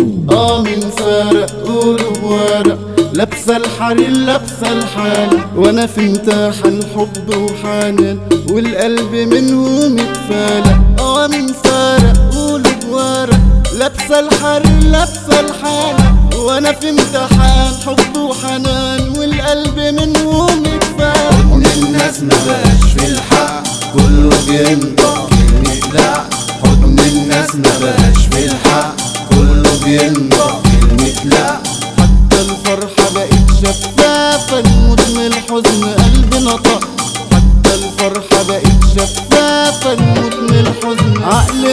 من فارق قلوب ورق، لابسه الحرير لابسه الحالة، وانا في امتحان حب وحنان والقلب منه متفالق. من فارق قلوب ورق، لابسه الحرير لابسه الحالة، وانا في امتحان حب وحنان والقلب منه متفالق. حضن الناس مبقاش في الحق كله بينطق كلمة لا، حضن الناس مبقاش في الحق كله بينطق كلمة لا. حتى الفرحة بقت شفافة، نموت من الحزن قلبي نطق. حتى الفرحة بقت شفافة، نموت من الحزن عقلي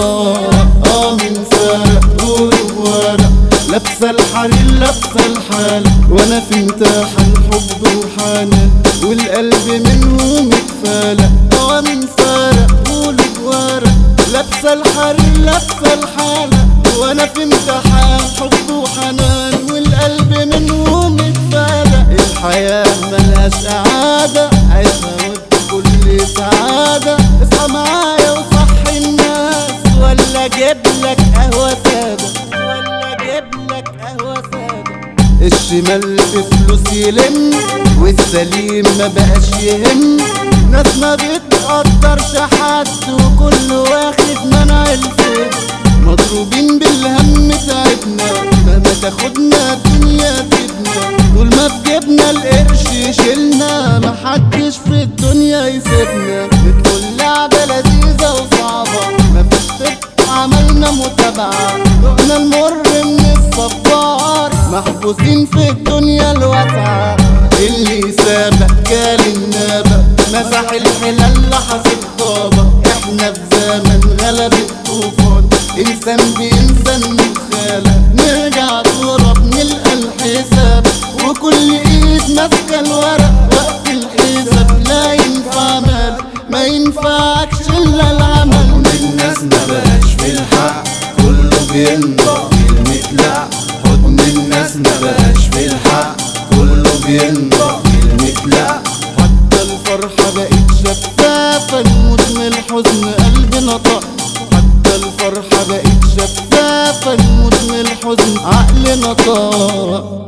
نطق. من فارق قلوب ورق، لابسه الحرير لابسه الحالة، وانا في امتحان حب وحنان والقلب منه متفالق. من فارق قلوب ورق، لابسه الحرير لابسه الحالة، وانا في امتحان حب وحنان والقلب منه متفالق. الحياة ملهاش قعادة، عيشها وبكل سعادة. اصحى معايا وصحي الناس، ولا اجيبلك قهوة سادة، ولا اجيبلك قهوة سادة. الشمال في فلوس يلم، والسليم ما بقاش يهم. ناس ما بتقدرش حد، وكل واخد منع الفيد. مضروبين بالهم تعبنا، مهما تاخدنا الدنيا تبنا. طول ما في جيبنا القرش يشيلنا، محدش في الدنيا يسيبنا. بتقول لعبة لذيذة وصعبة، مفيش طب عملنا متابعة. دقنا المر من الصبار، محبوسين في الدنيا الواسعة. اللي سابق جال النابق، مسح الحلال لحس الطابة. احنا في زمن غلب الطوفان، انسان بانسان متخالق. نرجع تراب نلقى الحساب، وكل ايد ماسكه الورق. وقت الحساب لا ينفع مال، ما ينفعكش الا العمل. حضن الناس مبقاش في الحق كله بينطق كلمة لا، حضن الناس مبقاش في الحق كله بينطق كلمة لا. حتى الفرحة بقت شفافة، نموت من الحزن قلبي نطق. حتى الفرحة بقت شفافة، نموت من الحزن عقلي نطق.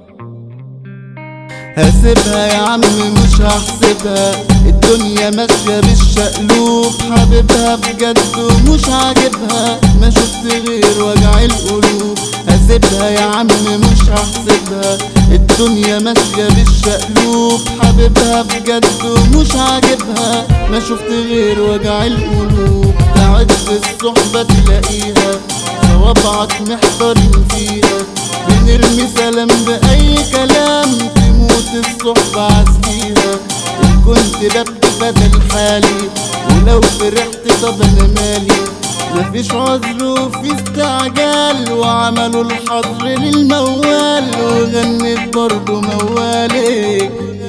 هسيبها يا عم مش هحسبها، الدنيا ماشية بالشقلوب. حبيبها بجد ومش عاجبها، ما شفت غير وجع القلوب. هسيبها يا عم مش هحسبها، الدنيا ماشية بالشقلوب. حبيبها بجد ومش عاجبها، ما شفت غير وجع القلوب. تعد الصحبة تلاقيها، صوابعك محتارين فيها. بنرمي سلام بأي كلام، تموت الصحبة عزيها. إن كنت ببكي بدل حالي، ولو فرحت طب أنا مالي. مفيش عذر وفي استعجال، وعملوا الحظر للموال. وغنت برضو موالي.